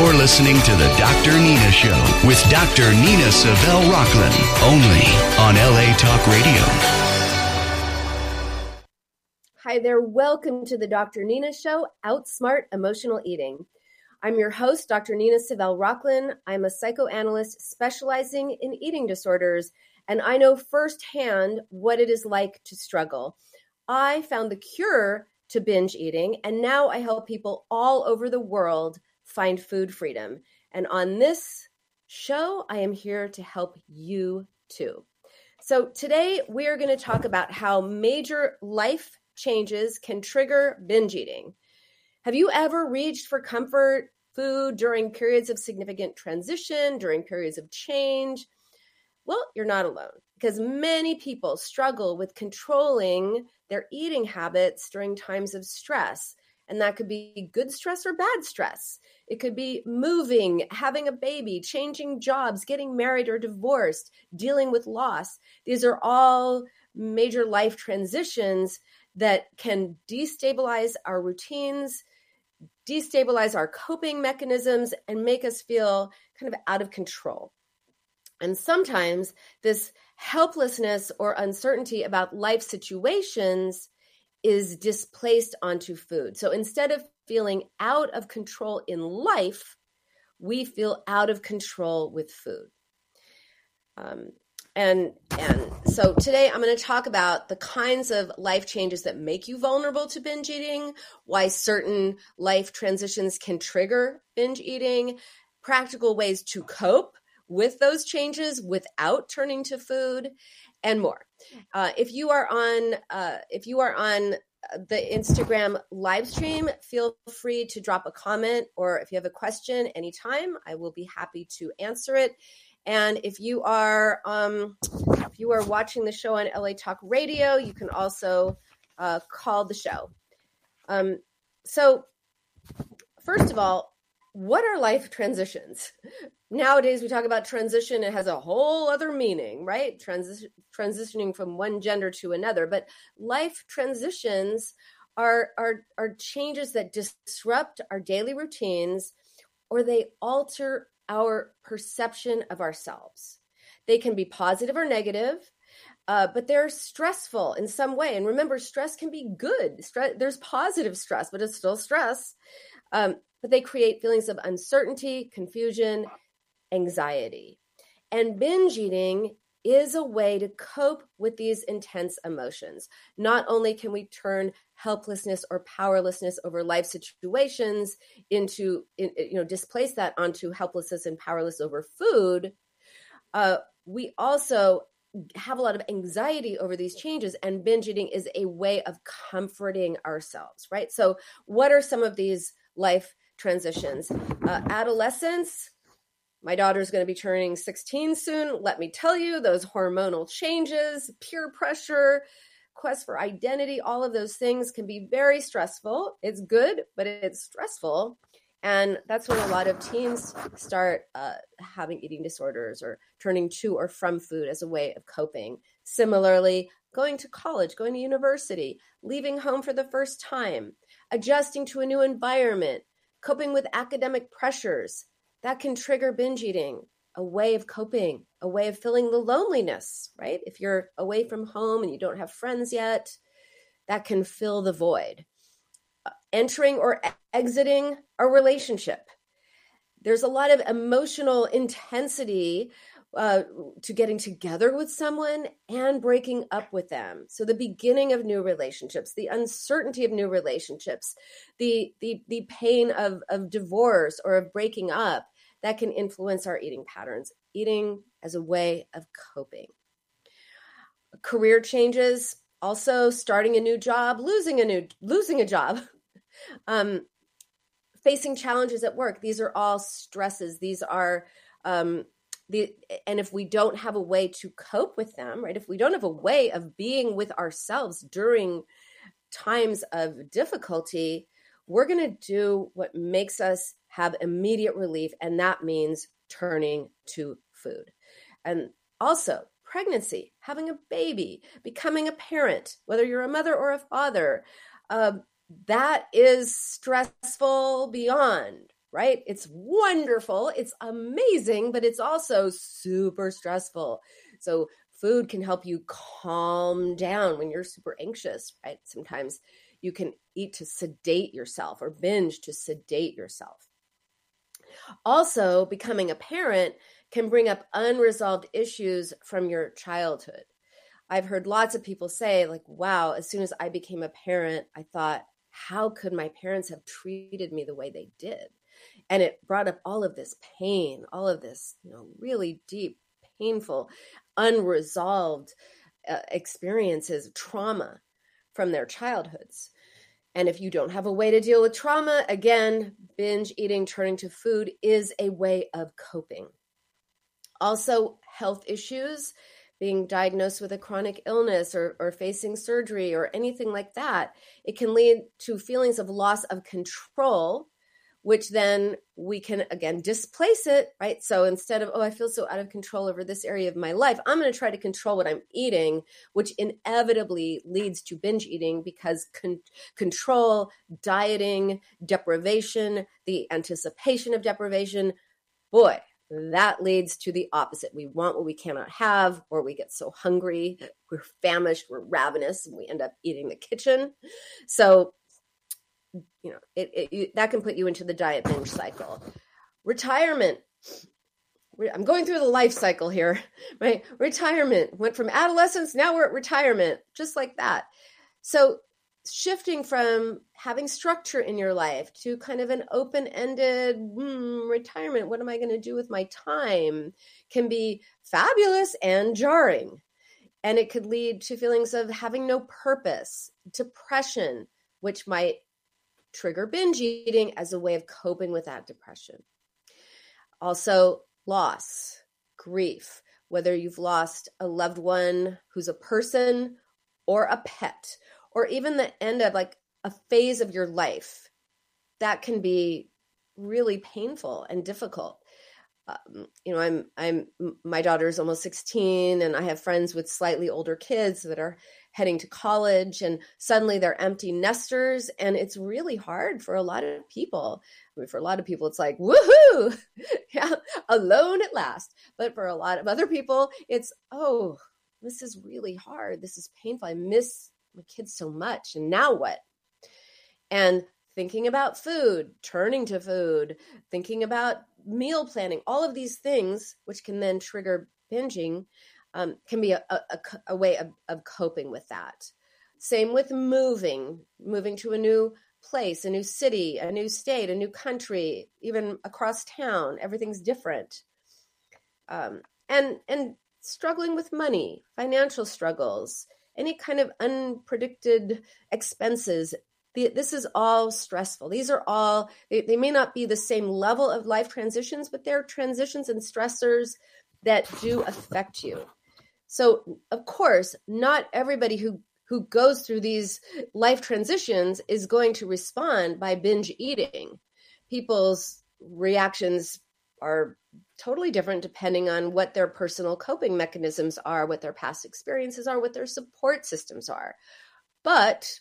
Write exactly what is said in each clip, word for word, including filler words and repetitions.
You're listening to the Doctor Nina Show with Doctor Nina Savelle Rocklin, only on L A Talk Radio. Hi there. Welcome to the Doctor Nina Show, Outsmart Emotional Eating. I'm your host, Doctor Nina Savelle Rocklin. I'm a psychoanalyst specializing in eating disorders, and I know firsthand what it is like to struggle. I found the cure to binge eating, and now I help people all over the world find food freedom. And on this show, I am here to help you too. So today we are going to talk about how major life changes can trigger binge eating. Have you ever reached for comfort food during periods of significant transition, during periods of change? Well, you're not alone, because many people struggle with controlling their eating habits during times of stress. And that could be good stress or bad stress. It could be moving, having a baby, changing jobs, getting married or divorced, dealing with loss. These are all major life transitions that can destabilize our routines, destabilize our coping mechanisms, and make us feel kind of out of control. And sometimes this helplessness or uncertainty about life situations is displaced onto food. So instead of feeling out of control in life, we feel out of control with food. Um, and, and so today I'm going to talk about the kinds of life changes that make you vulnerable to binge eating, why certain life transitions can trigger binge eating, practical ways to cope with those changes without turning to food, and more. Uh, if you are on, uh, if you are on the Instagram live stream, feel free to drop a comment, or if you have a question anytime, I will be happy to answer it. And if you are, um, if you are watching the show on L A Talk Radio, you can also uh, call the show. Um, so, first of all, what are life transitions? Nowadays, we talk about transition. It has a whole other meaning, right? Transi- transitioning from one gender to another. But life transitions are, are, are changes that disrupt our daily routines, or they alter our perception of ourselves. They can be positive or negative, uh, but they're stressful in some way. And remember, stress can be good. Stress, there's positive stress, but it's still stress. Um, but they create feelings of uncertainty, confusion, anxiety. And binge eating is a way to cope with these intense emotions. Not only can we turn helplessness or powerlessness over life situations into, you know, displace that onto helplessness and powerless over food, uh, we also have a lot of anxiety over these changes, and binge eating is a way of comforting ourselves, right? So what are some of these life transitions? Uh, adolescence. My daughter's going to be turning sixteen soon. Let me tell you, those hormonal changes, peer pressure, quest for identity, all of those things can be very stressful. It's good, but it's stressful. And that's when a lot of teens start uh, having eating disorders or turning to or from food as a way of coping. Similarly, going to college, going to university, leaving home for the first time, adjusting to a new environment, coping with academic pressures, that can trigger binge eating, a way of coping, a way of filling the loneliness, right? If you're away from home and you don't have friends yet, that can fill the void. Uh, entering or e- exiting a relationship. There's a lot of emotional intensity uh, to getting together with someone and breaking up with them. So the beginning of new relationships, the uncertainty of new relationships, the the the pain of, of divorce or of breaking up, that can influence our eating patterns. Eating as a way of coping. Career changes, also starting a new job, losing a new losing a job, um, facing challenges at work. These are all stresses. These are um, The, and if we don't have a way to cope with them, right? If we don't have a way of being with ourselves during times of difficulty, we're going to do what makes us have immediate relief. And that means turning to food. And also pregnancy, having a baby, becoming a parent, whether you're a mother or a father, uh, that is stressful beyond, right? It's wonderful. It's amazing, but it's also super stressful. So food can help you calm down when you're super anxious, right? Sometimes you can eat to sedate yourself or binge to sedate yourself. Also, becoming a parent can bring up unresolved issues from your childhood. I've heard lots of people say, like, wow, as soon as I became a parent, I thought, how could my parents have treated me the way they did? And it brought up all of this pain, all of this, you know, really deep, painful, unresolved uh, experiences, trauma from their childhoods. And if you don't have a way to deal with trauma, again, binge eating, turning to food is a way of coping. Also, health issues, being diagnosed with a chronic illness or, or facing surgery or anything like that, it can lead to feelings of loss of control, which then we can, again, displace it, right? So instead of, oh, I feel so out of control over this area of my life, I'm going to try to control what I'm eating, which inevitably leads to binge eating because con- control, dieting, deprivation, the anticipation of deprivation, boy, that leads to the opposite. We want what we cannot have, or we get so hungry, we're famished, we're ravenous, and we end up eating the kitchen. So you know, it, it you, that can put you into the diet binge cycle. Retirement. I'm going through the life cycle here, right? Retirement went from adolescence. Now we're at retirement, just like that. So shifting from having structure in your life to kind of an open-ended hmm, retirement. What am I going to do with my time? Can be fabulous and jarring. And it could lead to feelings of having no purpose, depression, which might trigger binge eating as a way of coping with that depression. Also, loss, grief, whether you've lost a loved one who's a person or a pet, or even the end of like a phase of your life, that can be really painful and difficult. Um, you know, I'm, I'm, my daughter's almost sixteen, and I have friends with slightly older kids that are heading to college, and suddenly they're empty nesters, and it's really hard for a lot of people. I mean, for a lot of people, it's like, woohoo, yeah, alone at last. But for a lot of other people, it's, oh, this is really hard. This is painful. I miss my kids so much. And now what? And thinking about food, turning to food, thinking about meal planning, all of these things, which can then trigger binging, um, can be a, a, a way of, of coping with that. Same with moving, moving to a new place, a new city, a new state, a new country, even across town. Everything's different. Um, and, and struggling with money, financial struggles, any kind of unpredicted expenses. The, this is all stressful. These are all, they, they may not be the same level of life transitions, but they're transitions and stressors that do affect you. So, of course, not everybody who, who goes through these life transitions is going to respond by binge eating. People's reactions are totally different depending on what their personal coping mechanisms are, what their past experiences are, what their support systems are. But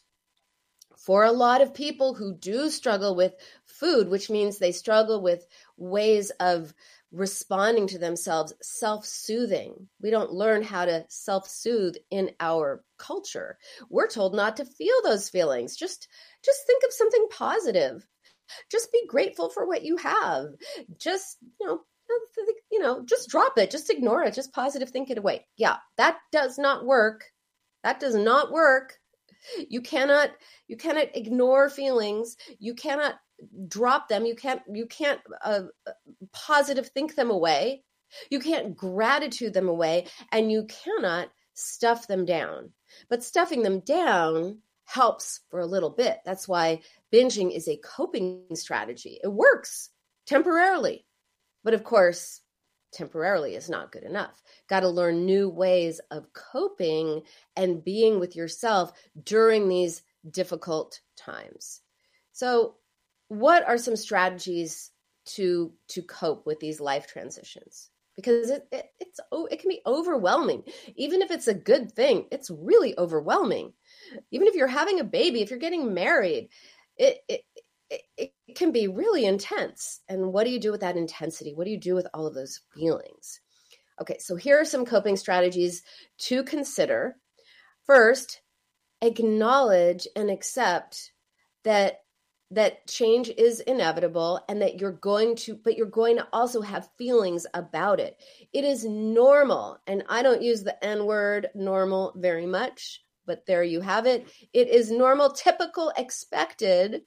for a lot of people who do struggle with food, which means they struggle with ways of responding to themselves, self-soothing. We don't learn how to self-soothe in our culture. We're told not to feel those feelings. Just, just think of something positive. Just be grateful for what you have. Just, you know, you know, just drop it. Just ignore it. Just positive think it away. Yeah, that does not work. That does not work. You cannot, you cannot ignore feelings. You cannot drop them. You can't, you can't uh, positive think them away. You can't gratitude them away, and you cannot stuff them down. But stuffing them down helps for a little bit. That's why binging is a coping strategy. It works temporarily, but of course, temporarily is not good enough. Got to learn new ways of coping and being with yourself during these difficult times. So what are some strategies to, to cope with these life transitions? Because it, it, it's, oh, it can be overwhelming. Even if it's a good thing, it's really overwhelming. Even if you're having a baby, if you're getting married, it, it it, it can be really intense. And what do you do with that intensity? What do you do with all of those feelings? Okay, so here are some coping strategies to consider. First, acknowledge and accept that that change is inevitable and that you're going to, but you're going to also have feelings about it. It is normal, and I don't use the N word normal very much, but there you have it. It is normal, typical, expected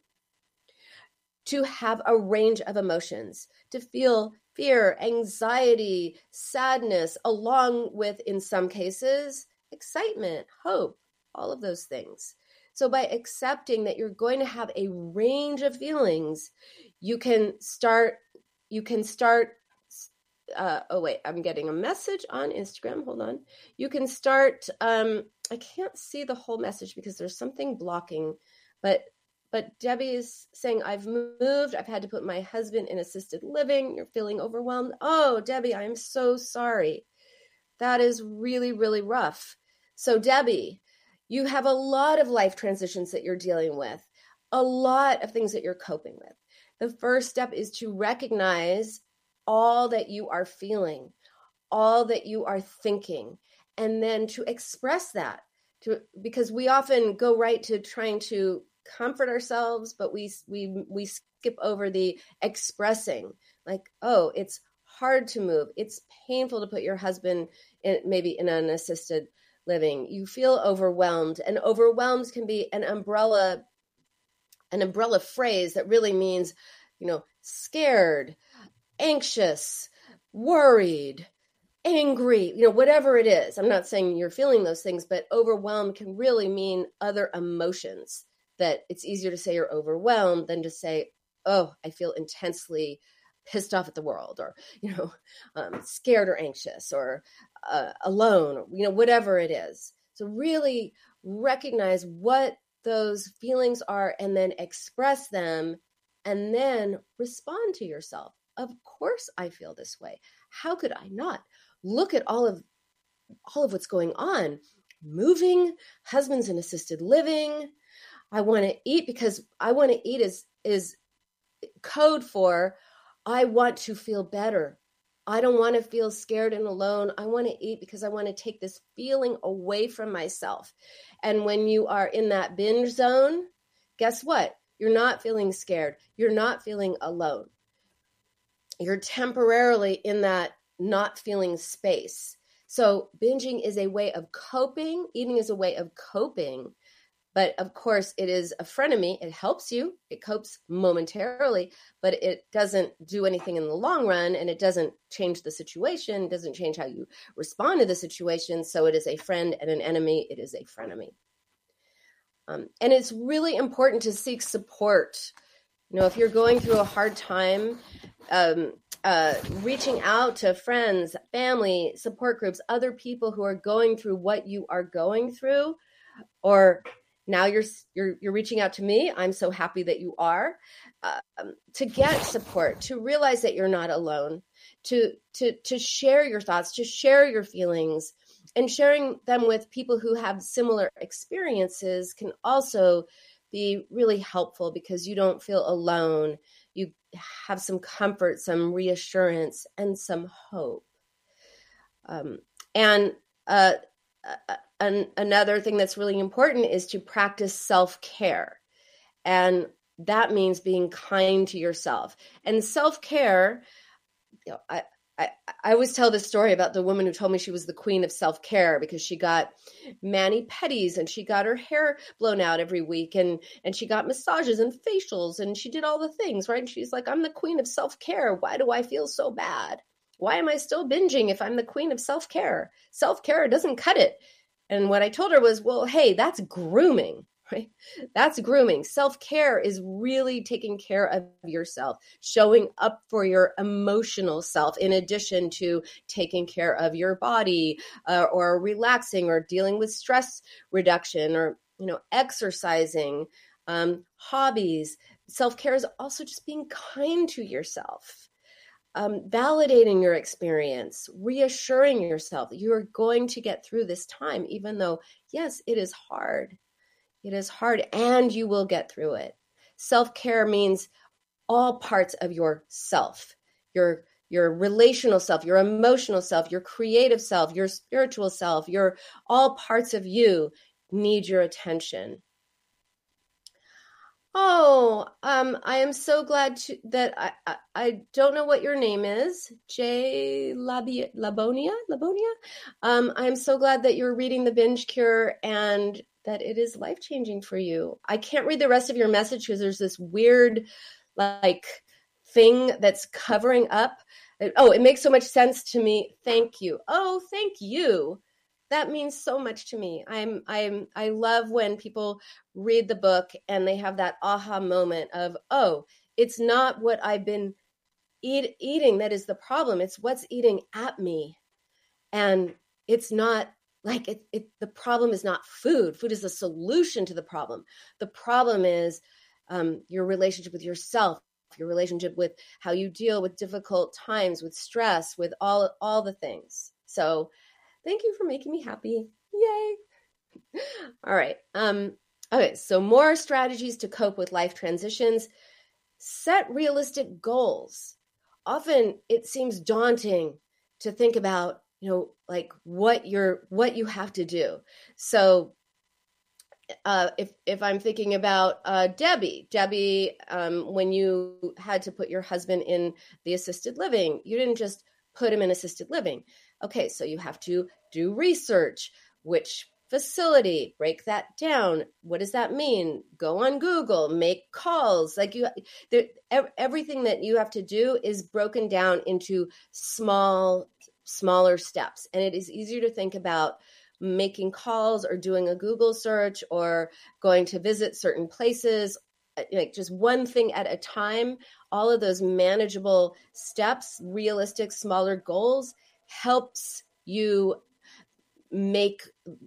to have a range of emotions, to feel fear, anxiety, sadness, along with, in some cases, excitement, hope, all of those things. So by accepting that you're going to have a range of feelings, you can start, you can start, uh, oh wait, I'm getting a message on Instagram. Hold on. You can start, um, I can't see the whole message because there's something blocking, but But Debbie is saying, I've moved. I've had to put my husband in assisted living. You're feeling overwhelmed. Oh, Debbie, I'm so sorry. That is really, really rough. So Debbie, you have a lot of life transitions that you're dealing with, a lot of things that you're coping with. The first step is to recognize all that you are feeling, all that you are thinking, and then to express that. To, because we often go right to trying to comfort ourselves, but we we we skip over the expressing, like, oh, it's hard to move. It's painful to put your husband in, maybe in an assisted living. You feel overwhelmed, and overwhelmed can be an umbrella, an umbrella phrase that really means, you know, scared, anxious, worried, angry, you know, whatever it is. I'm not saying you're feeling those things, but overwhelmed can really mean other emotions. That it's easier to say you're overwhelmed than to say, oh, I feel intensely pissed off at the world, or, you know, um, scared or anxious, or uh, alone, or, you know, whatever it is. So really recognize what those feelings are and then express them and then respond to yourself. Of course I feel this way. How could I not? Look at all of all of what's going on. Moving, husband's in assisted living. I want to eat because I want to eat is, is code for I want to feel better. I don't want to feel scared and alone. I want to eat because I want to take this feeling away from myself. And when you are in that binge zone, guess what? You're not feeling scared. You're not feeling alone. You're temporarily in that not feeling space. So binging is a way of coping. Eating is a way of coping. But of course, it is a frenemy. It helps you. It copes momentarily, but it doesn't do anything in the long run, and it doesn't change the situation. It doesn't change how you respond to the situation. So it is a friend and an enemy. It is a frenemy. Um, and it's really important to seek support. You know, if you're going through a hard time, um, uh, reaching out to friends, family, support groups, other people who are going through what you are going through, or now you're you're you're reaching out to me. I'm so happy that you are, um, to get support, to realize that you're not alone, to to to share your thoughts, to share your feelings, and sharing them with people who have similar experiences can also be really helpful because you don't feel alone. You have some comfort, some reassurance, and some hope. Um, and uh, uh, an, another thing that's really important is to practice self-care. And that means being kind to yourself. And self-care, you know, I, I, I always tell this story about the woman who told me she was the queen of self-care because she got mani-pedis and she got her hair blown out every week and, and she got massages and facials and she did all the things, right? And she's like, I'm the queen of self-care. Why do I feel so bad? Why am I still binging if I'm the queen of self-care? Self-care doesn't cut it. And what I told her was, well, hey, that's grooming. Right? That's grooming. Self-care is really taking care of yourself, showing up for your emotional self, in addition to taking care of your body, uh, or relaxing, or dealing with stress reduction, or, you know, exercising, um, hobbies. Self-care is also just being kind to yourself, um, validating your experience, reassuring yourself that you are going to get through this time, even though, yes, it is hard. It is hard, and you will get through it. Self-care means all parts of your self, your your relational self, your emotional self, your creative self, your spiritual self, your all parts of you need your attention. Oh, um, I am so glad to, that I, I I don't know what your name is, Jay Labi, Labonia, Labonia. Um, I'm so glad that you're reading The Binge Cure and that it is life-changing for you. I can't read the rest of your message because there's this weird, like, thing that's covering up. Oh, it makes so much sense to me. Thank you. Oh, thank you. That means so much to me. I'm, I'm, I love when people read the book and they have that aha moment of, oh, it's not what I've been eat, eating that is the problem. It's what's eating at me. And it's not like it, it, the problem is not food. Food is a solution to the problem. The problem is um, your relationship with yourself, your relationship with how you deal with difficult times, with stress, with all, all the things. So thank you for making me happy. Yay. All right. Um, okay. So more strategies to cope with life transitions. Set realistic goals. Often it seems daunting to think about, you know, like what you're, what you have to do. So uh, if, if I'm thinking about uh, Debbie, Debbie, um, when you had to put your husband in the assisted living, you didn't just put him in assisted living. Okay, so you have to do research. Which facility? Break that down. What does that mean? Go on Google, make calls. Like you, there, everything that you have to do is broken down into small, smaller steps. And it is easier to think about making calls or doing a Google search or going to visit certain places, like just one thing at a time. All of those manageable steps, realistic, smaller goals helps you make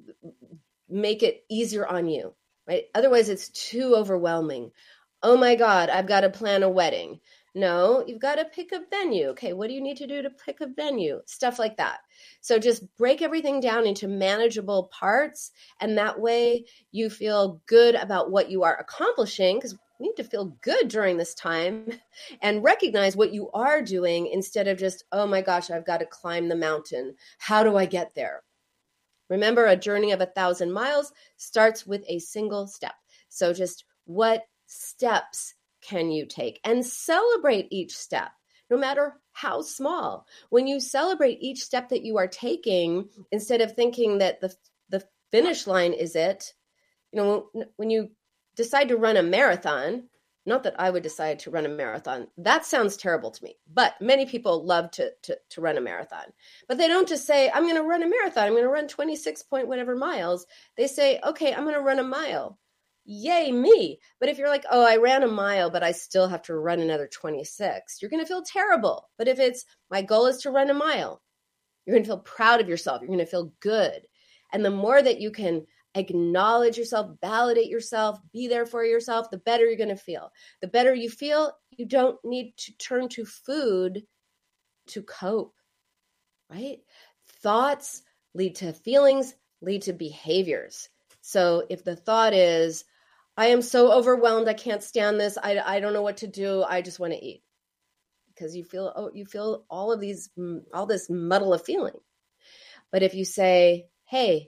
make it easier on you, right? Otherwise, it's too overwhelming. Oh my God, I've got to plan a wedding. No, you've got to pick a venue. Okay, what do you need to do to pick a venue? Stuff like that. So just break everything down into manageable parts, and that way you feel good about what you are accomplishing, because you need to feel good during this time and recognize what you are doing instead of just, oh my gosh, I've got to climb the mountain. How do I get there? Remember, a journey of a thousand miles starts with a single step. So just what steps can you take? And celebrate each step, no matter how small. When you celebrate each step that you are taking, instead of thinking that the, the finish line is it, you know, when you decide to run a marathon, not that I would decide to run a marathon. That sounds terrible to me, but many people love to, to, to run a marathon. But they don't just say, I'm going to run a marathon. I'm going to run twenty-six point whatever miles. They say, okay, I'm going to run a mile. Yay, me. But if you're like, oh, I ran a mile, but I still have to run another twenty-six, you're going to feel terrible. But if it's, my goal is to run a mile, you're going to feel proud of yourself. You're going to feel good. And the more that you can acknowledge yourself, validate yourself, be there for yourself, the better you're going to feel. The better you feel, you don't need to turn to food to cope, right? Thoughts lead to feelings, lead to behaviors. So if the thought is, I am so overwhelmed, I can't stand this, I, I don't know what to do, I just want to eat. Because you feel oh, you feel all of these, all this muddle of feeling. But if you say, hey,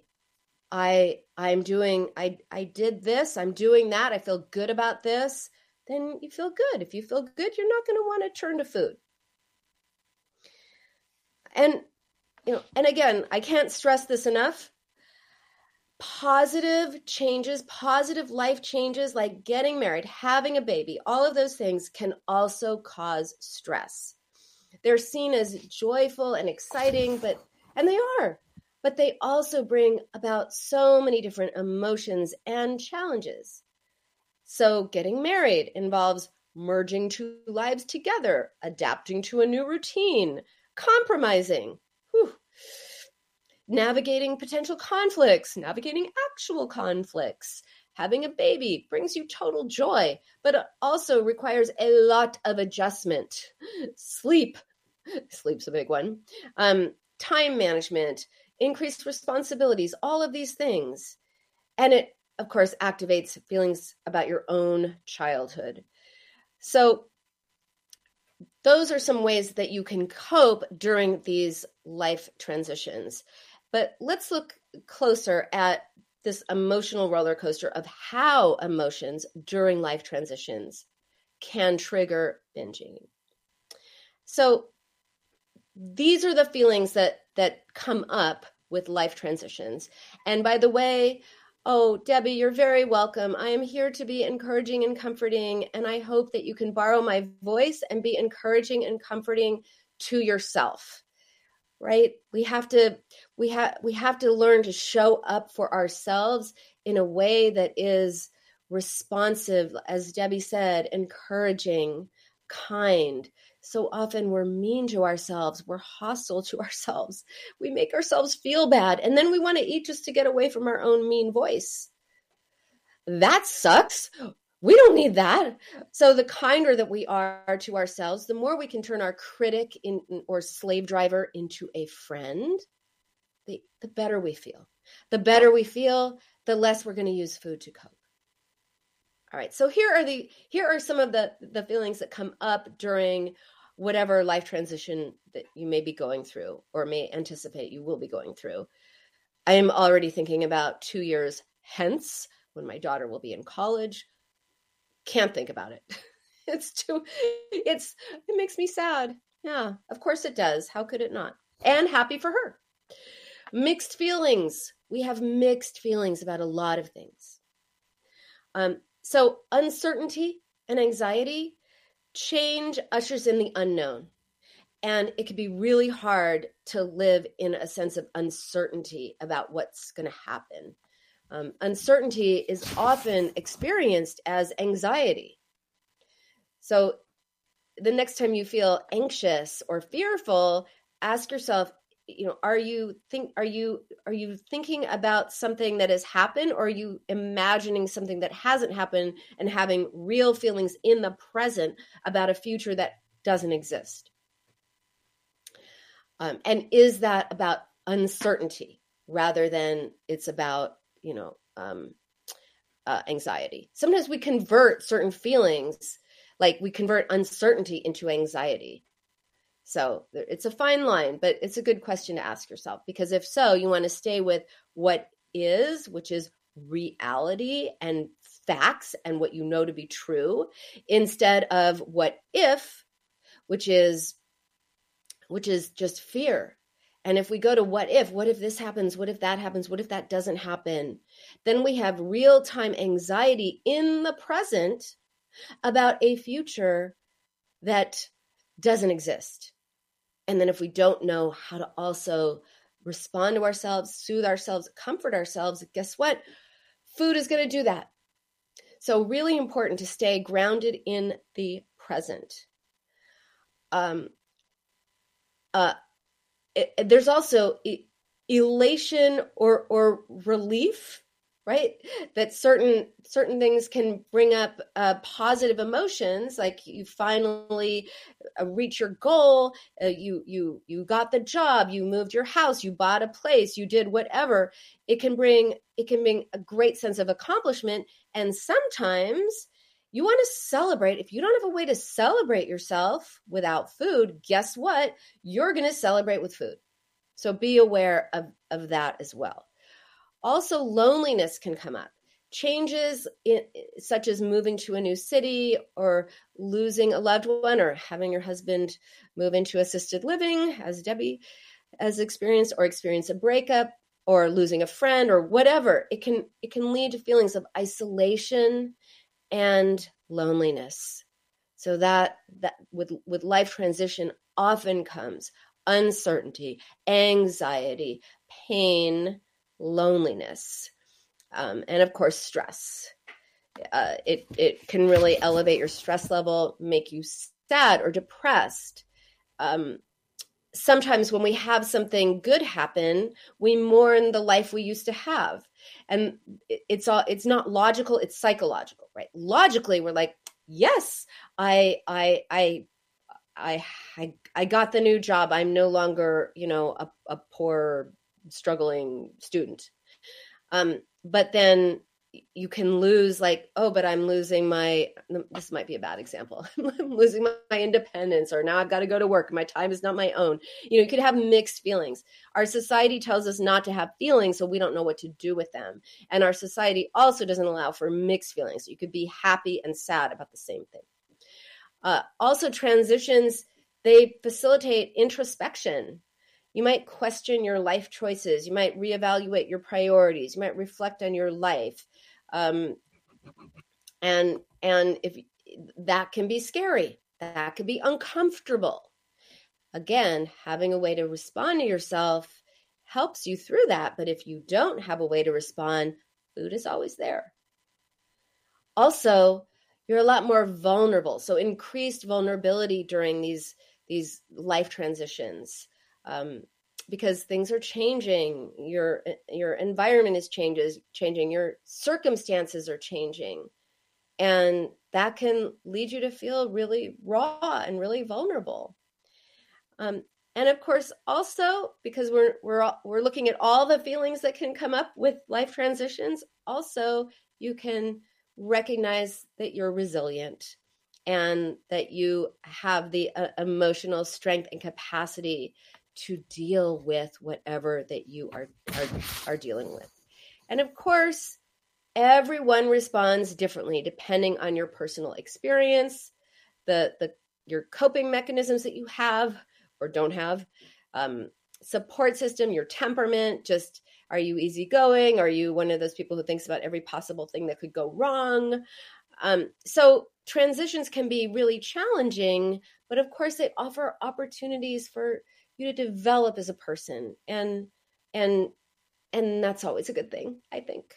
I I'm doing I I did this, I'm doing that, I feel good about this, then you feel good. If you feel good, you're not going to want to turn to food. And you know, and again, I can't stress this enough. Positive changes, positive life changes like getting married, having a baby, all of those things can also cause stress. They're seen as joyful and exciting, but and they are. But they also bring about so many different emotions and challenges. So getting married involves merging two lives together, adapting to a new routine, compromising, whew, navigating potential conflicts, navigating actual conflicts. Having a baby brings you total joy, but it also requires a lot of adjustment. Sleep, sleep's a big one. Um, time management, increased responsibilities, all of these things. And it of course, activates feelings about your own childhood. So those are some ways that you can cope during these life transitions. But let's look closer at this emotional roller coaster of how emotions during life transitions can trigger binging. So these are the feelings that that come up with life transitions. And by the way, oh, Debbie, you're very welcome. I am here to be encouraging and comforting, and I hope that you can borrow my voice and be encouraging and comforting to yourself. Right? We have to we have we have to learn to show up for ourselves in a way that is responsive, as Debbie said, encouraging, kind. So often we're mean to ourselves, we're hostile to ourselves. We make ourselves feel bad, and then we want to eat just to get away from our own mean voice. That sucks. We don't need that. So the kinder that we are to ourselves, the more we can turn our critic in, or slave driver into a friend, the, the better we feel. The better we feel, the less we're going to use food to cope. All right. So here are the here are some of the, the feelings that come up during whatever life transition that you may be going through or may anticipate you will be going through. I am already thinking about two years hence when my daughter will be in college. Can't think about it. It's too, it's, it makes me sad. Yeah, of course it does. How could it not? And happy for her. Mixed feelings. We have mixed feelings about a lot of things. Um, so uncertainty and anxiety, change ushers in the unknown. And it can be really hard to live in a sense of uncertainty about what's going to happen. Um, uncertainty is often experienced as anxiety. So the next time you feel anxious or fearful, ask yourself, you know, are you think are you are you thinking about something that has happened, or are you imagining something that hasn't happened and having real feelings in the present about a future that doesn't exist? Um, and is that about uncertainty rather than it's about you know, um, uh, anxiety? Sometimes we convert certain feelings, like we convert uncertainty into anxiety. So it's a fine line, but it's a good question to ask yourself, because if so, you want to stay with what is, which is reality and facts and what you know to be true, instead of what if, which is, which is just fear. And if we go to what if, what if this happens? What if that happens? What if that doesn't happen? Then we have real-time anxiety in the present about a future that doesn't exist. And then if we don't know how to also respond to ourselves, soothe ourselves, comfort ourselves, guess what? Food is going to do that. So really important to stay grounded in the present. Um, uh, It, there's also elation or or relief, right? That certain certain things can bring up uh, positive emotions, like you finally uh, reach your goal, uh, you you you got the job, you moved your house, you bought a place, you did whatever. It can bring it can bring a great sense of accomplishment, and sometimes you want to celebrate. If you don't have a way to celebrate yourself without food, guess what? You're going to celebrate with food. So be aware of, of that as well. Also, loneliness can come up. Changes in, such as moving to a new city or losing a loved one or having your husband move into assisted living, as Debbie has experienced, or experience a breakup or losing a friend or whatever. It can, it can lead to feelings of isolation and loneliness. So that that with with life transition often comes uncertainty, anxiety, pain, loneliness, um, and of course stress. Uh, it it can really elevate your stress level, make you sad or depressed. Um, sometimes when we have something good happen, we mourn the life we used to have. And it's all, it's not logical, it's psychological, right? Logically, we're like, yes, I, I, I, I, I, I got the new job. I'm no longer, you know, a, a poor, struggling student. Um, but then you can lose like, oh, but I'm losing my, this might be a bad example. I'm losing my, my independence, or now I've got to go to work. My time is not my own. You know, you could have mixed feelings. Our society tells us not to have feelings, so we don't know what to do with them. And our society also doesn't allow for mixed feelings. So you could be happy and sad about the same thing. Uh, also, transitions, they facilitate introspection. You might question your life choices. You might reevaluate your priorities. You might reflect on your life. Um, and and if that can be scary, that can be uncomfortable. Again, having a way to respond to yourself helps you through that. But if you don't have a way to respond, food is always there. Also, you're a lot more vulnerable. So increased vulnerability during these, these life transitions. Um, because things are changing, your your environment is changes changing, your circumstances are changing, and that can lead you to feel really raw and really vulnerable. Um, and of course, also because we're we're we're looking at all the feelings that can come up with life transitions. Also, you can recognize that you're resilient and that you have the uh, emotional strength and capacity to deal with whatever that you are, are are dealing with. And of course, everyone responds differently depending on your personal experience, the the your coping mechanisms that you have or don't have, um, support system, your temperament. Just, are you easygoing? Are you one of those people who thinks about every possible thing that could go wrong? Um, so transitions can be really challenging, but of course they offer opportunities for you to develop as a person, and and and that's always a good thing, I think.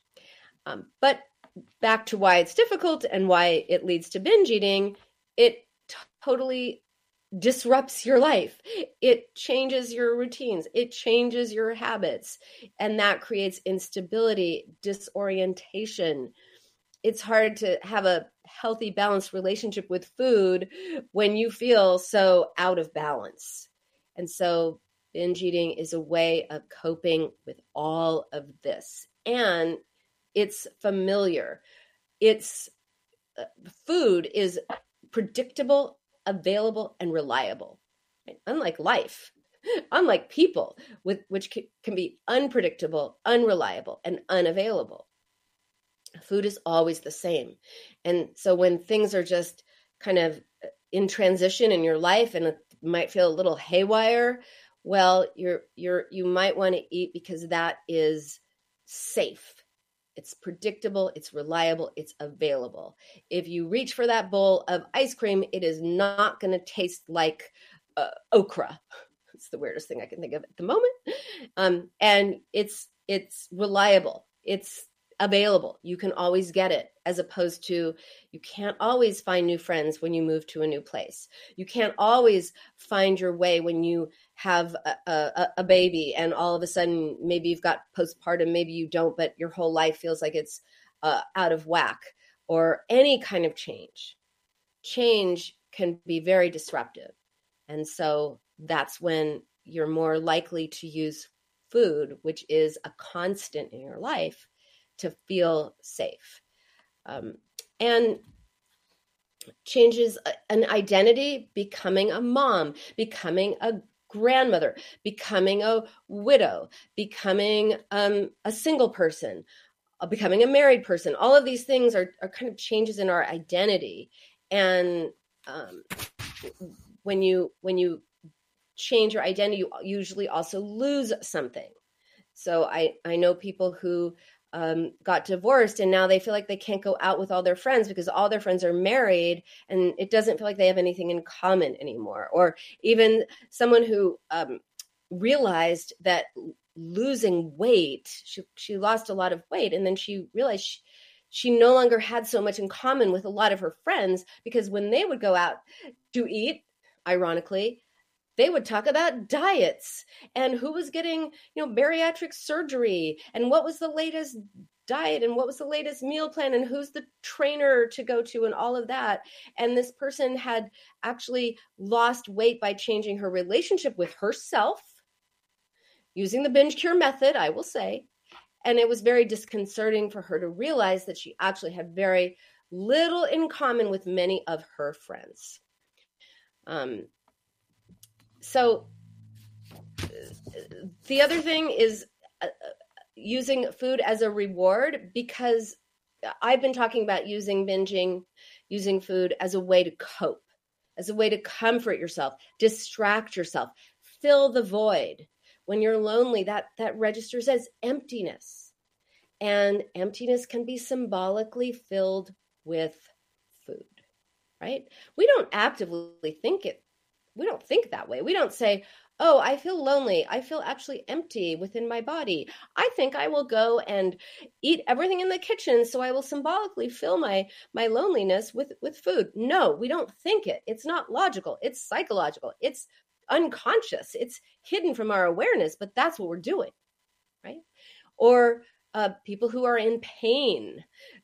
Um, but back to why it's difficult and why it leads to binge eating, it t- totally disrupts your life. It changes your routines. It changes your habits, and that creates instability, disorientation. It's hard to have a healthy, balanced relationship with food when you feel so out of balance. And so binge eating is a way of coping with all of this. And it's familiar. It's uh, food is predictable, available, and reliable. Right? Unlike life, unlike people, with, which can, can be unpredictable, unreliable, and unavailable. Food is always the same. And so when things are just kind of in transition in your life and it might feel a little haywire, well, you're you're you might want to eat because that is safe. It's predictable, it's reliable, it's available. If you reach for that bowl of ice cream, it is not going to taste like uh, okra. It's the weirdest thing I can think of at the moment. Um, and it's it's reliable. It's available. You can always get it, as opposed to you can't always find new friends when you move to a new place. You can't always find your way when you have a, a, a baby and all of a sudden maybe you've got postpartum, maybe you don't, but your whole life feels like it's uh, out of whack, or any kind of change. Change can be very disruptive. And so that's when you're more likely to use food, which is a constant in your life, to feel safe. Um, and changes an identity, becoming a mom, becoming a grandmother, becoming a widow, becoming um, a single person, uh, becoming a married person. All of these things are, are kind of changes in our identity. And um, when you when you change your identity, you usually also lose something. So I, I know people who Um, got divorced and now they feel like they can't go out with all their friends because all their friends are married and it doesn't feel like they have anything in common anymore. Or even someone who um, realized that losing weight, she, she lost a lot of weight, and then she realized she, she no longer had so much in common with a lot of her friends, because when they would go out to eat, ironically, they would talk about diets and who was getting, you know, bariatric surgery and what was the latest diet and what was the latest meal plan and who's the trainer to go to and all of that. And this person had actually lost weight by changing her relationship with herself, using the binge cure method, I will say, And it was very disconcerting for her to realize that she actually had very little in common with many of her friends. Um, so the other thing is uh, using food as a reward, because I've been talking about using binging, using food as a way to cope, as a way to comfort yourself, distract yourself, fill the void. When you're lonely, that, that registers as emptiness. And emptiness can be symbolically filled with food, right? We don't actively think it. We don't think that way. We don't say, oh, I feel lonely. I feel actually empty within my body. I think I will go and eat everything in the kitchen so I will symbolically fill my, my loneliness with, with food. No, we don't think it. It's not logical. It's psychological. It's unconscious. It's hidden from our awareness, but that's what we're doing, right? Or uh, people who are in pain,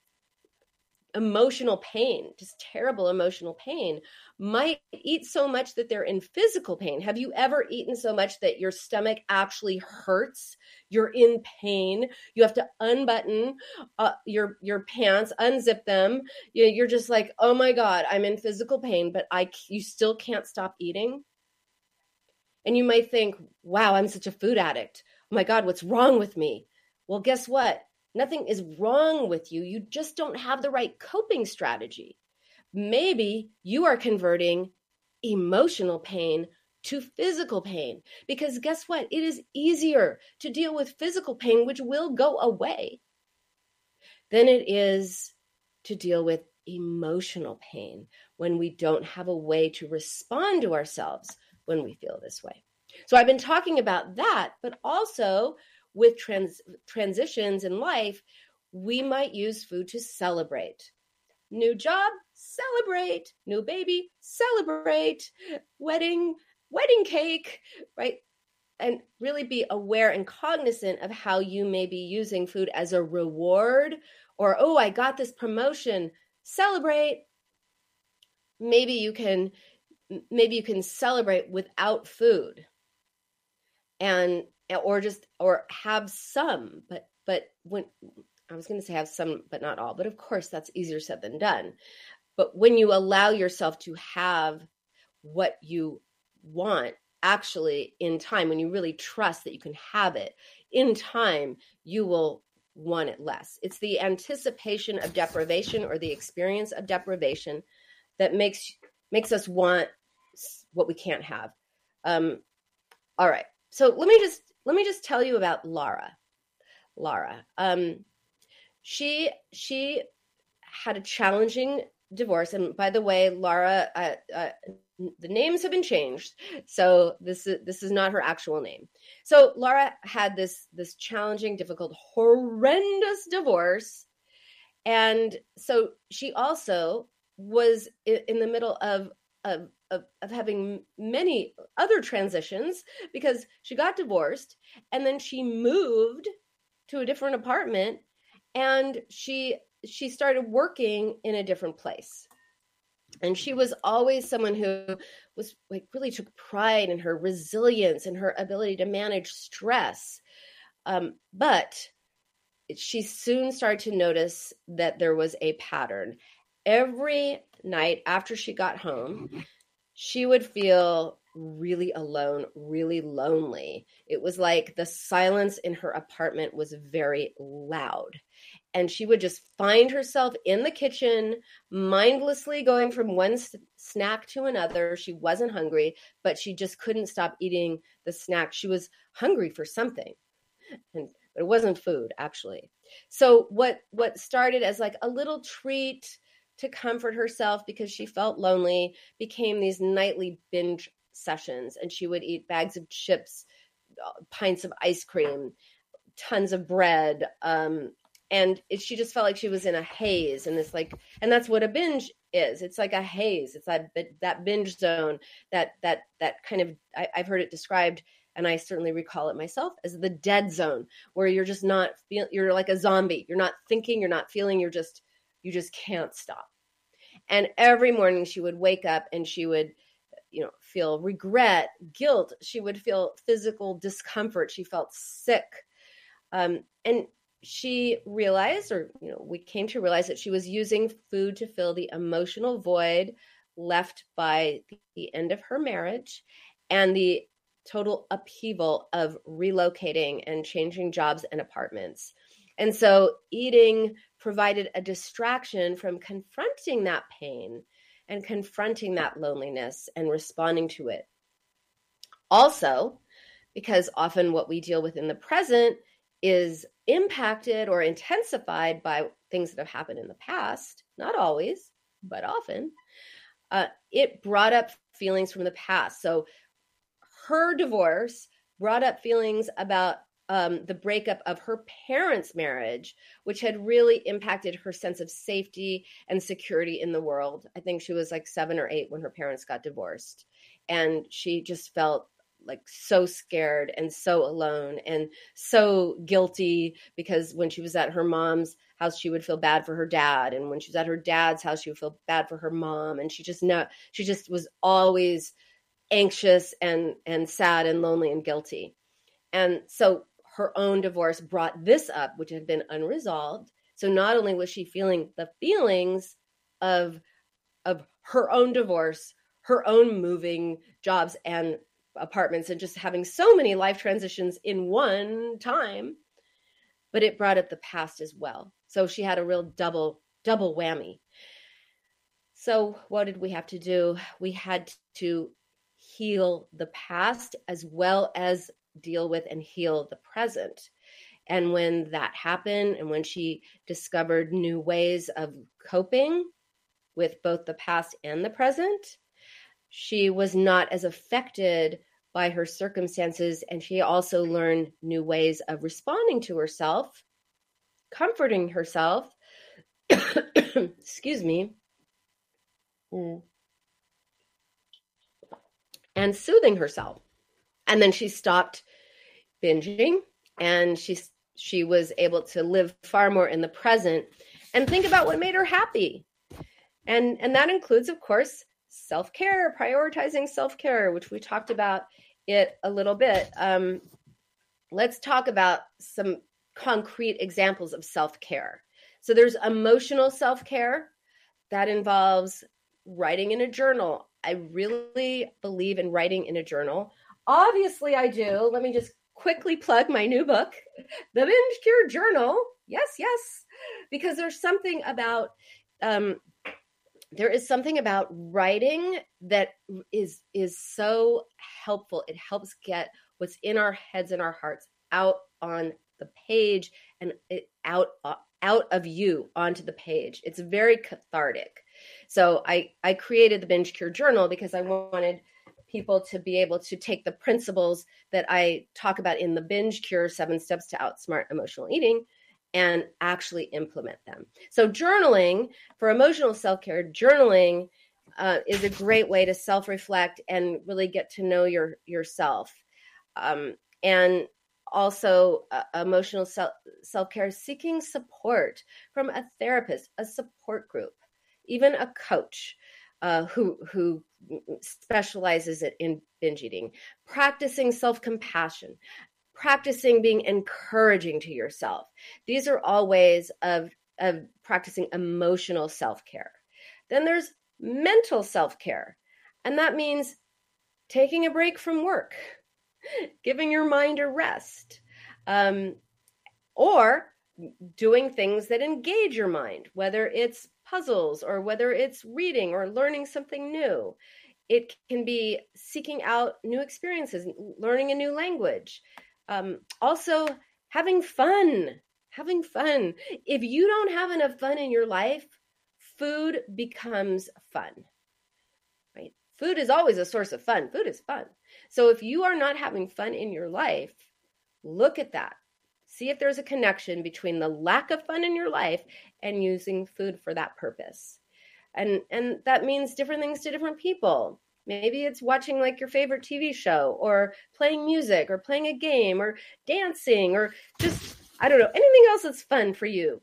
emotional pain, just terrible emotional pain, might eat so much that they're in physical pain. Have you ever eaten so much that your stomach actually hurts? You're in pain. You have to unbutton uh, your your pants, unzip them. You, you're just like, oh my God, I'm in physical pain, but I you still can't stop eating. And you might think, wow, I'm such a food addict. Oh my God, what's wrong with me? Well, guess what? Nothing is wrong with you. You just don't have the right coping strategy. Maybe you are converting emotional pain to physical pain, because guess what? It is easier to deal with physical pain, which will go away, than it is to deal with emotional pain when we don't have a way to respond to ourselves when we feel this way. So I've been talking about that, but also with trans- transitions in life, we might use food to celebrate. New job, celebrate. New baby, celebrate. Wedding, wedding cake, right? And really be aware and cognizant of how you may be using food as a reward, or, oh, I got this promotion, celebrate. Maybe you can, maybe you can celebrate without food. And or just or have some, but but when I was going to say have some, but not all, but of course that's easier said than done. But when you allow yourself to have what you want, actually in time, when you really trust that you can have it in time, you will want it less. It's the anticipation of deprivation, or the experience of deprivation, that makes makes us want what we can't have. Um, all right. So let me just let me just tell you about Lara. Lara. Um, she she had a challenging divorce, and by the way, Lara, uh, uh, the names have been changed, so this is this is not her actual name. So Lara had this this challenging, difficult, horrendous divorce, and so she also was in the middle of of Of, of having many other transitions, because she got divorced and then she moved to a different apartment, and she she started working in a different place. And she was always someone who was like really took pride in her resilience and her ability to manage stress. Um, but she soon started to notice that there was a pattern. Every night after she got home, she would feel really alone, really lonely. It was like the silence in her apartment was very loud. And she would just find herself in the kitchen, mindlessly going from one s- snack to another. She wasn't hungry, but she just couldn't stop eating the snack. She was hungry for something, and but it wasn't food, actually. So what what started as like a little treat to comfort herself because she felt lonely became these nightly binge sessions. And she would eat bags of chips, pints of ice cream, tons of bread. Um, and it, she just felt like she was in a haze, and this like, and that's what a binge is. It's like a haze. It's that, that binge zone, that, that, that kind of, I, I've heard it described, and I certainly recall it myself, as the dead zone, where you're just not feel, you're like a zombie. You're not thinking, you're not feeling, you're just, you just can't stop. And every morning she would wake up and she would, you know, feel regret, guilt. She would feel physical discomfort. She felt sick. Um, and she realized, or, you know, we came to realize that she was using food to fill the emotional void left by the end of her marriage and the total upheaval of relocating and changing jobs and apartments. And so eating provided a distraction from confronting that pain and confronting that loneliness and responding to it. Also, because often what we deal with in the present is impacted or intensified by things that have happened in the past, not always, but often, uh, it brought up feelings from the past. So her divorce brought up feelings about um, the breakup of her parents' marriage, which had really impacted her sense of safety and security in the world. I think she was like seven or eight when her parents got divorced. And she just felt like so scared and so alone and so guilty, because when she was at her mom's house, she would feel bad for her dad. And when she was at her dad's house, she would feel bad for her mom. And she just know, she just was always anxious and, and sad and lonely and guilty. And so her own divorce brought this up, which had been unresolved. So not only was she feeling the feelings of, of her own divorce, her own moving jobs and apartments, and just having so many life transitions in one time, but it brought up the past as well. So she had a real double, double whammy. So what did we have to do? We had to heal the past as well as deal with and heal the present. And when that happened, and when she discovered new ways of coping with both the past and the present, she was not as affected by her circumstances, and she also learned new ways of responding to herself, comforting herself, excuse me, and soothing herself. And then she stopped binging, and she she was able to live far more in the present and think about what made her happy. And, and that includes, of course, self-care, prioritizing self-care, which we talked about it a little bit. Um, let's talk about some concrete examples of self-care. So there's emotional self-care that involves writing in a journal. I really believe in writing in a journal. Obviously I do. Let me just quickly plug my new book, The Binge Cure Journal. Yes, yes. Because there's something about, um, there is something about writing that is, is so helpful. It helps get what's in our heads and our hearts out on the page and it out, out of you onto the page. It's very cathartic. So I, I created the Binge Cure Journal because I wanted people to be able to take the principles that I talk about in the Binge Cure, Seven Steps to Outsmart Emotional Eating, and actually implement them. So journaling, for emotional self-care, journaling uh, is a great way to self-reflect and really get to know your yourself. Um, and also uh, emotional self, self-care, seeking support from a therapist, a support group, even a coach uh, who, who specializes in binge eating, practicing self-compassion, practicing being encouraging to yourself. These are all ways of, of practicing emotional self-care. Then there's mental self-care, and that means taking a break from work, giving your mind a rest, um, or doing things that engage your mind, whether it's puzzles or whether it's reading or learning something new. It can be seeking out new experiences, learning a new language. Um, also, having fun, having fun. If you don't have enough fun in your life, food becomes fun, right? Food is always a source of fun. Food is fun. So if you are not having fun in your life, look at that. See if there's a connection between the lack of fun in your life and using food for that purpose. And, and that means different things to different people. Maybe it's watching like your favorite T V show, or playing music, or playing a game, or dancing, or just, I don't know, anything else that's fun for you.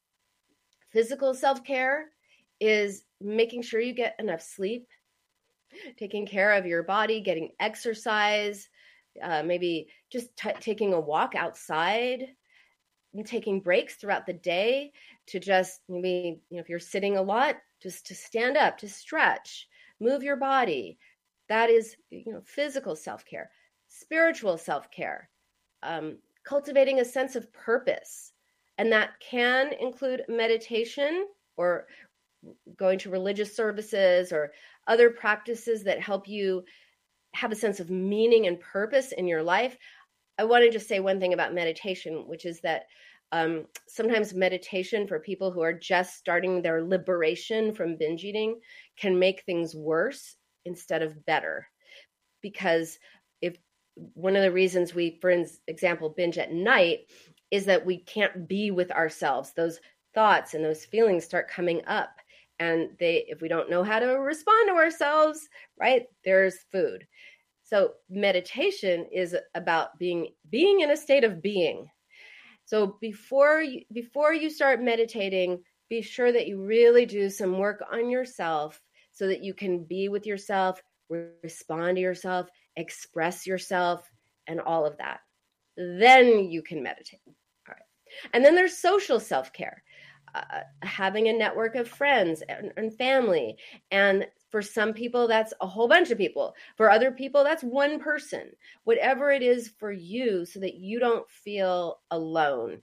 Physical self-care is making sure you get enough sleep, taking care of your body, getting exercise, uh, maybe just t- taking a walk outside, taking breaks throughout the day to just maybe, you know, if you're sitting a lot, just to stand up, to stretch, move your body. That is, you know, physical self-care, spiritual self-care, um, cultivating a sense of purpose. And that can include meditation or going to religious services or other practices that help you have a sense of meaning and purpose in your life. I want to just say one thing about meditation, which is that um, sometimes meditation for people who are just starting their liberation from binge eating can make things worse instead of better. Because if one of the reasons we, for example, binge at night is that we can't be with ourselves. Those thoughts and those feelings start coming up. And they, if we don't know how to respond to ourselves, right, there's food. So meditation is about being being in a state of being. So before you, before you start meditating, be sure that you really do some work on yourself so that you can be with yourself, respond to yourself, express yourself, and all of that. Then you can meditate. All right. And then there's social self-care. Uh, having a network of friends and, and family. And for some people, that's a whole bunch of people. For other people, that's one person. Whatever it is for you so that you don't feel alone.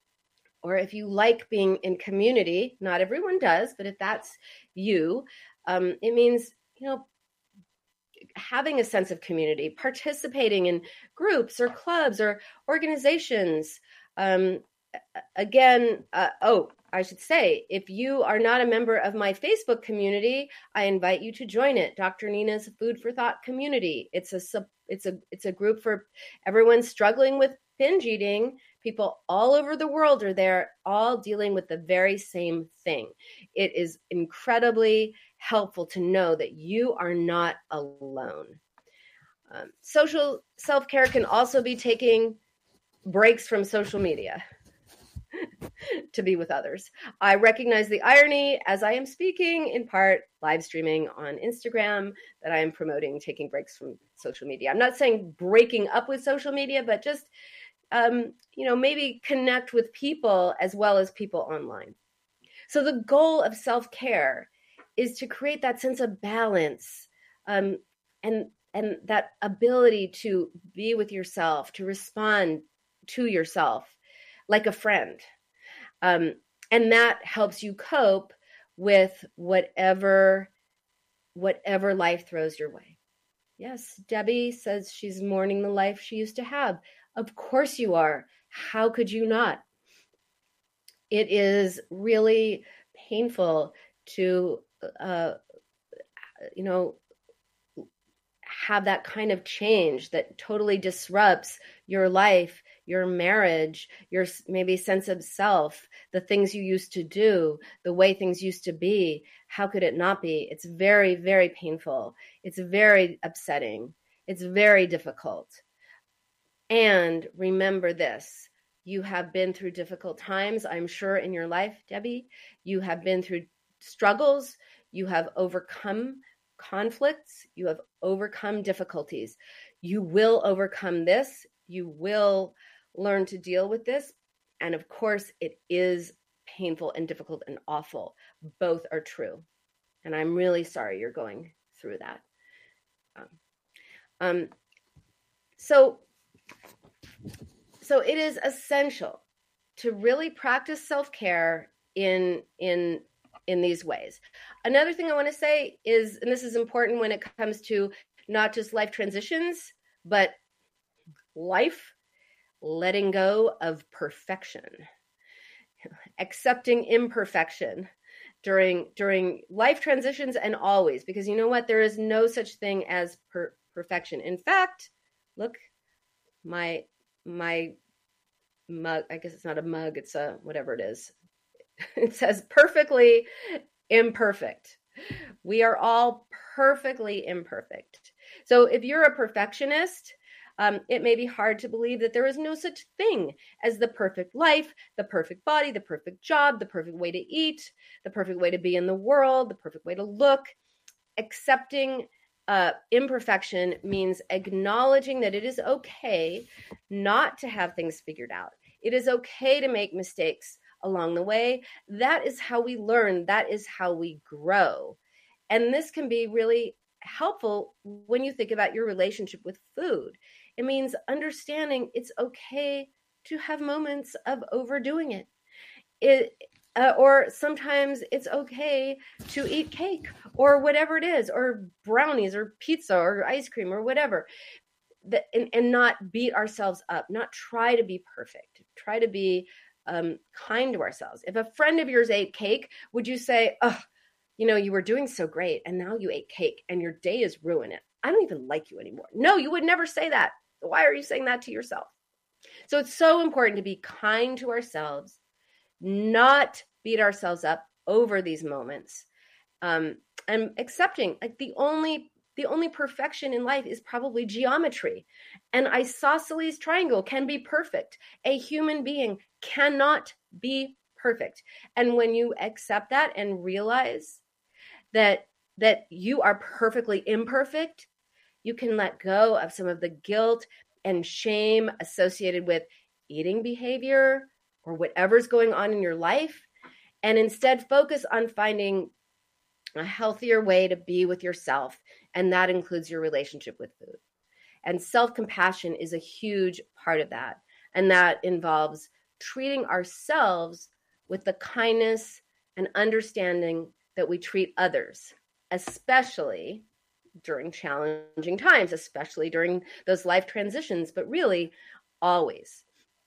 Or if you like being in community, not everyone does, but if that's you, um, it means, you know, having a sense of community, participating in groups or clubs or organizations. Um, again, uh, oh, I should say, if you are not a member of my Facebook community, I invite you to join it. Doctor Nina's Food for Thought community. It's a it's a it's a group for everyone struggling with binge eating. People all over the world are there, all dealing with the very same thing. It is incredibly helpful to know that you are not alone. Um, social self-care can also be taking breaks from social media to be with others. I recognize the irony as I am speaking, in part live streaming on Instagram, that I am promoting taking breaks from social media. I'm not saying breaking up with social media, but just, um, you know, maybe connect with people as well as people online. So the goal of self-care is to create that sense of balance um, and, and that ability to be with yourself, to respond to yourself like a friend. Um, and that helps you cope with whatever, whatever life throws your way. Yes, Debbie says she's mourning the life she used to have. Of course you are. How could you not? It is really painful to, uh, you know, have that kind of change that totally disrupts your life, your marriage, your maybe sense of self, the things you used to do, the way things used to be. How could it not be? It's very, very painful. It's very upsetting. It's very difficult. And remember this, you have been through difficult times, I'm sure, in your life, Debbie. You have been through struggles. You have overcome conflicts. You have overcome difficulties. You will overcome this. You will learn to deal with this. And of course, it is painful and difficult and awful. Both are true. And I'm really sorry you're going through that. Um, um, so, so it is essential to really practice self-care in, in, in these ways. Another thing I want to say is, and this is important when it comes to not just life transitions, but life, letting go of perfection, accepting imperfection during during life transitions and always, because you know what? There is no such thing as per- perfection. In fact, look, my my mug, I guess it's not a mug, it's a whatever it is. It says perfectly imperfect. We are all perfectly imperfect. So if you're a perfectionist, Um, it may be hard to believe that there is no such thing as the perfect life, the perfect body, the perfect job, the perfect way to eat, the perfect way to be in the world, the perfect way to look. Accepting uh, imperfection means acknowledging that it is okay not to have things figured out. It is okay to make mistakes along the way. That is how we learn. That is how we grow. And this can be really helpful when you think about your relationship with food. It means understanding it's okay to have moments of overdoing it. It uh, or sometimes it's okay to eat cake or whatever it is, or brownies or pizza or ice cream or whatever, that, and, and not beat ourselves up, not try to be perfect, try to be um, kind to ourselves. If a friend of yours ate cake, would you say, oh, you know, you were doing so great and now you ate cake and your day is ruined. I don't even like you anymore. No, you would never say that. Why are you saying that to yourself? So it's so important to be kind to ourselves, not beat ourselves up over these moments, um, and accepting like the only the only perfection in life is probably geometry. An isosceles triangle can be perfect. A human being cannot be perfect. And when you accept that and realize that that you are perfectly imperfect, you can let go of some of the guilt and shame associated with eating behavior or whatever's going on in your life, and instead focus on finding a healthier way to be with yourself, and that includes your relationship with food. And self-compassion is a huge part of that, and that involves treating ourselves with the kindness and understanding that we treat others, especially during challenging times, especially during those life transitions, but really always.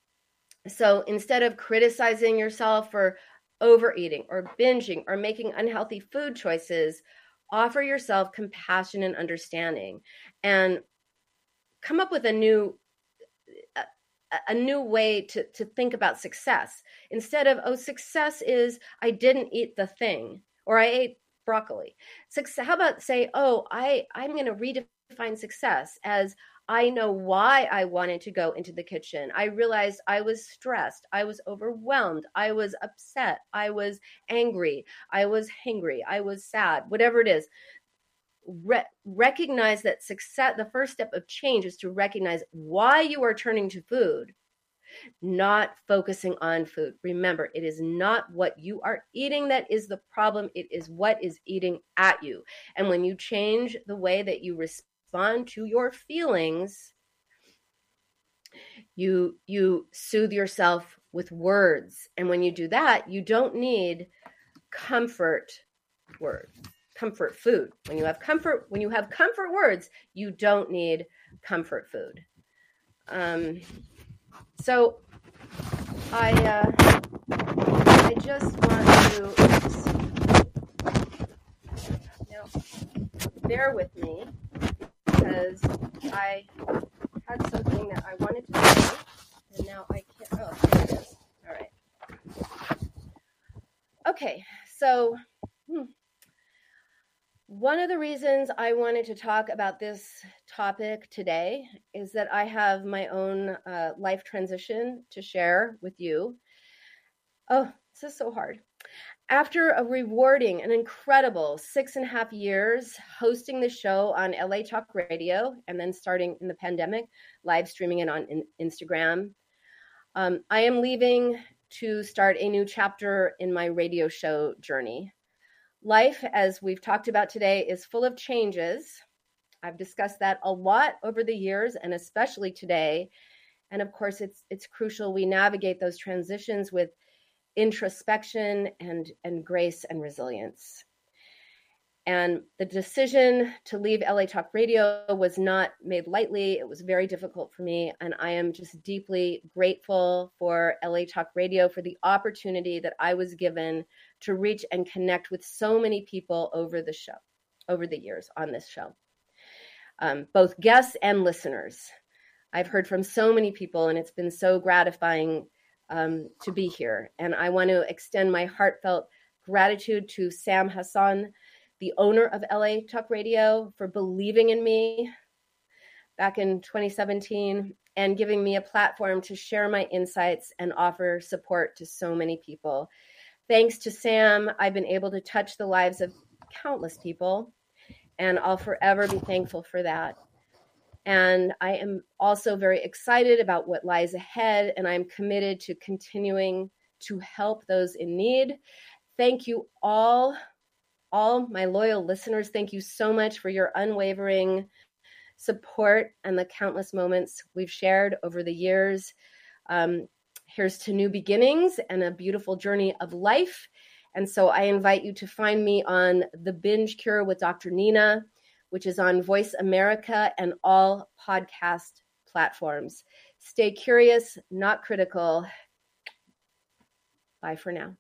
So instead of criticizing yourself for overeating or binging or making unhealthy food choices, offer yourself compassion and understanding, and come up with a new a, a new way to, to think about success. Instead of, oh, success is I didn't eat the thing, or I ate broccoli. Success, how about say, oh, I, I'm going to redefine success as I know why I wanted to go into the kitchen. I realized I was stressed. I was overwhelmed. I was upset. I was angry. I was hangry. I was sad, whatever it is. Re- recognize that success, the first step of change is to recognize why you are turning to food, not focusing on food. Remember, it is not what you are eating that is the problem. It is what is eating at you. And when you change the way that you respond to your feelings, you you soothe yourself with words. And when you do that, you don't need comfort words, comfort food. When you have comfort, when you have comfort words, you don't need comfort food. Um, so I uh, I just want to now bear with me, because I had something that I wanted to say, and now I can't. Oh, there it is. All right. Okay, so hmm. one of the reasons I wanted to talk about this topic today is that I have my own uh, life transition to share with you. Oh, this is so hard. After a rewarding and incredible six and a half years hosting the show on L A Talk Radio, and then starting in the pandemic, live streaming it on in- Instagram, um, I am leaving to start a new chapter in my radio show journey. Life, as we've talked about today, is full of changes. I've discussed that a lot over the years, and especially today. And of course, it's it's crucial we navigate those transitions with introspection and, and grace and resilience. And the decision to leave L A Talk Radio was not made lightly. It was very difficult for me. And I am just deeply grateful for L A Talk Radio for the opportunity that I was given to reach and connect with so many people over the show, over the years on this show, um, both guests and listeners. I've heard from so many people, and it's been so gratifying Um, to be here. And I want to extend my heartfelt gratitude to Sam Hassan, the owner of L A Talk Radio, for believing in me back in twenty seventeen and giving me a platform to share my insights and offer support to so many people. Thanks to Sam, I've been able to touch the lives of countless people, and I'll forever be thankful for that. And I am also very excited about what lies ahead, and I'm committed to continuing to help those in need. Thank you all, all my loyal listeners. Thank you so much for your unwavering support and the countless moments we've shared over the years. Um, here's to new beginnings and a beautiful journey of life. And so I invite you to find me on The Binge Cure with Doctor Nina, which is on Voice America and all podcast platforms. Stay curious, not critical. Bye for now.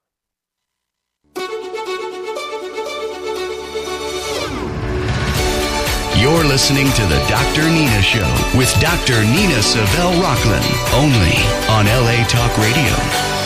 You're listening to the Doctor Nina Show with Doctor Nina Savelle Rocklin, only on L A Talk Radio.